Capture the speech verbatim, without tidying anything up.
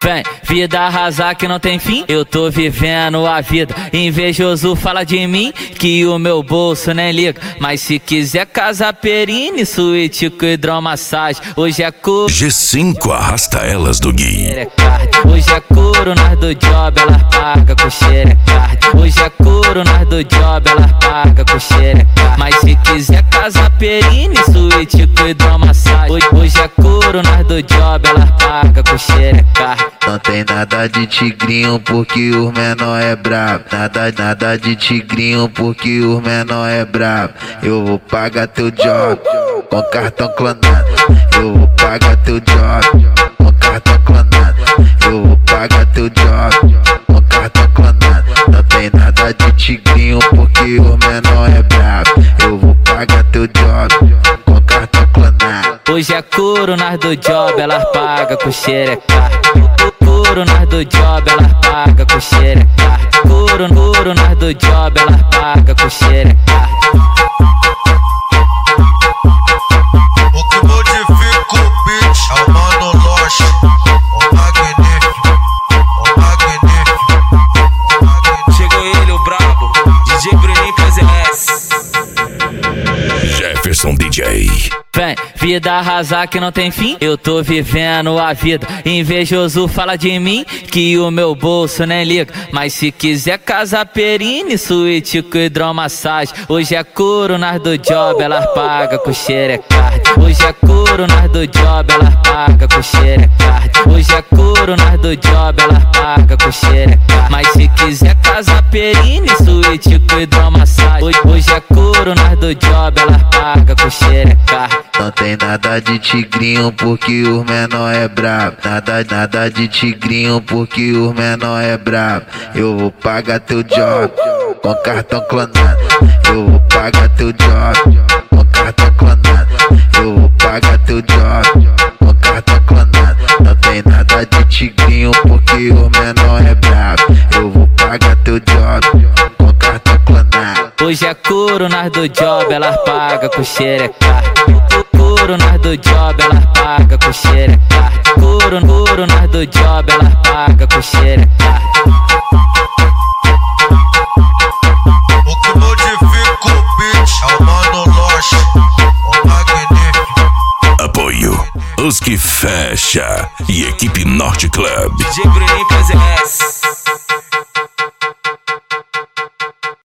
Vem, vida arrasar que não tem fim, eu tô vivendo a vida. Invejoso fala de mim, que o meu bolso nem liga. Mas se quiser casa perine, suíte com hidromassagem. Hoje é couro G cinco arrasta elas do Gui. Hoje é couro, nós do job, elas paga com xerecard. Hoje é couro, nós do job, elas paga com xerecard. Mas se quiser casa perine, suíte com hidromassagem. Hoje, hoje é couro, nós do job, elas paga com xerecard. Não tem nada de tigrinho porque os menor é brabo. Nada, nada de tigrinho porque os menor é brabo. Eu vou pagar teu job com cartão clonado. Eu vou pagar teu job com cartão clonado. Eu vou pagar teu job com cartão clonado. Não tem nada de tigrinho porque os menor é brabo. Eu vou pagar teu job com cartão clonado. Hoje é couro, nós do job, elas paga com xerecard. Couro, nós do job, elas paga com xerecard. Couro, couro, nós do job, elas paga com xerecard. O que modifica o beat é o Mano Lost, o magnífico, o magnífico. Chegou ele, o brabo, D J Bruninho P Z S. Jefferson D J. Vem, vida arrasar que não tem fim, eu tô vivendo a vida. Invejoso fala de mim, que o meu bolso nem liga. Mas se quiser casa perine, suíte com hidromassagem. Hoje é couro, nós do job, elas paga com xerecard. Hoje é couro, nós do job, elas paga com xerecard. Hoje é couro, nós do job, elas paga com xerecard. Mas se quiser casa perine, suíte com hidromassagem. Hoje, hoje é couro, nós do job, elas paga com xerecard. Não tem nada de tigrinho porque os menor é brabo. Nada, nada de tigrinho porque os menor é brabo. Eu vou pagar teu job com cartão clonado. Eu vou pagar teu job com cartão clonado. Eu vou pagar teu job com cartão clonado. Não tem nada de tigrinho porque os menor é brabo. Eu vou pagar teu job com cartão clonado. Hoje é couro, nós do job, elas paga com xerecard. Couro, nós do job, elas paga com xerecard. Couro, couro, nós do job, elas paga com xerecard. O que modifica o beat é o Mano Lost, o magnífico. Apoio Os Que Fecha e Equipe Norte Club. D J Bruninho P Z S.